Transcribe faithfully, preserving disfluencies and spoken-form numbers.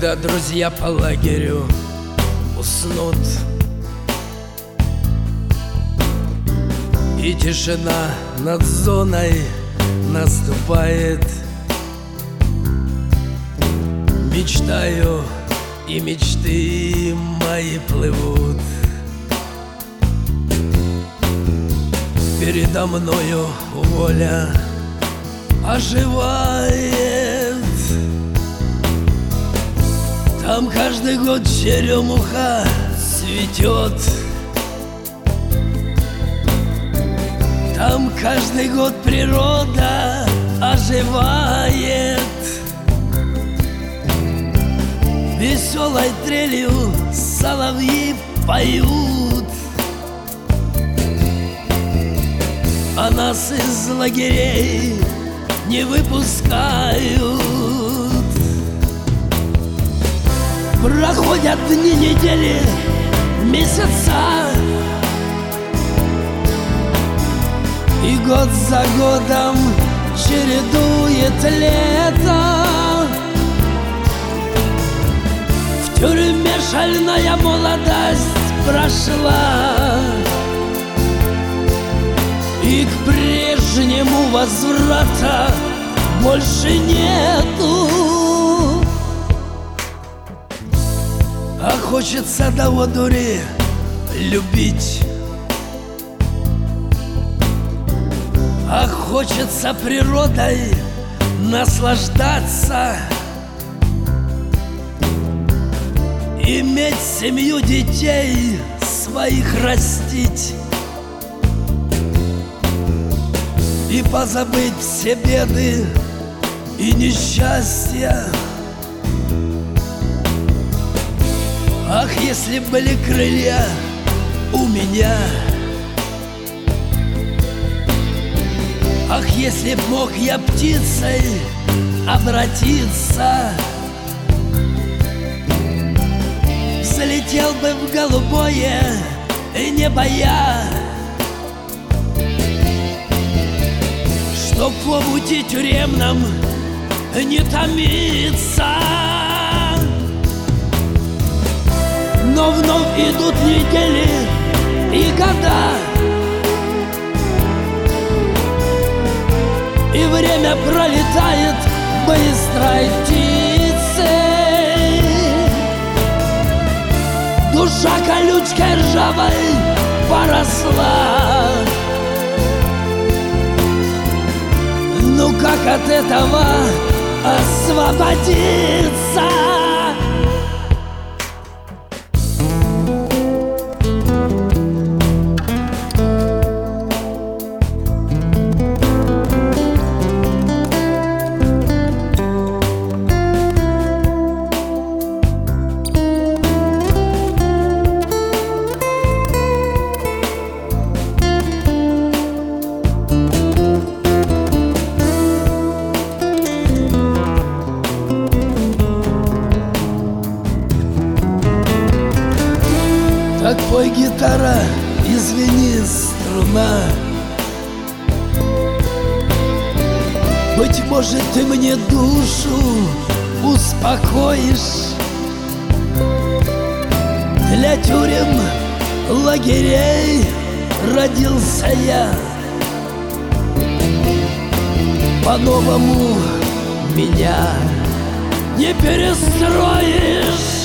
Когда друзья по лагерю уснут, и тишина над зоной наступает, мечтаю, и мечты мои плывут. Передо мною воля оживает. Там каждый год черемуха цветет. Там каждый год природа оживает. Веселой трелью соловьи поют, а нас из лагерей не выпускают. Проходят дни, недели, месяца, и год за годом чередует лето. В тюрьме шальная молодость прошла, и к прежнему возврата больше нету. А хочется до одури любить, а хочется природой наслаждаться, иметь семью, детей своих растить и позабыть все беды и несчастья. Ах, если были крылья у меня, ах, если б мог я птицей обратиться, залетел бы в голубое небо я, чтоб в омуте тюремном не томиться. Но вновь идут недели и года, и время пролетает быстрой птицей. Душа колючкой ржавой поросла. Ну как от этого освободиться? Так пой, гитара, извини, струна. Быть может, ты мне душу успокоишь. Для тюрем, лагерей родился я. По-новому меня не перестроишь.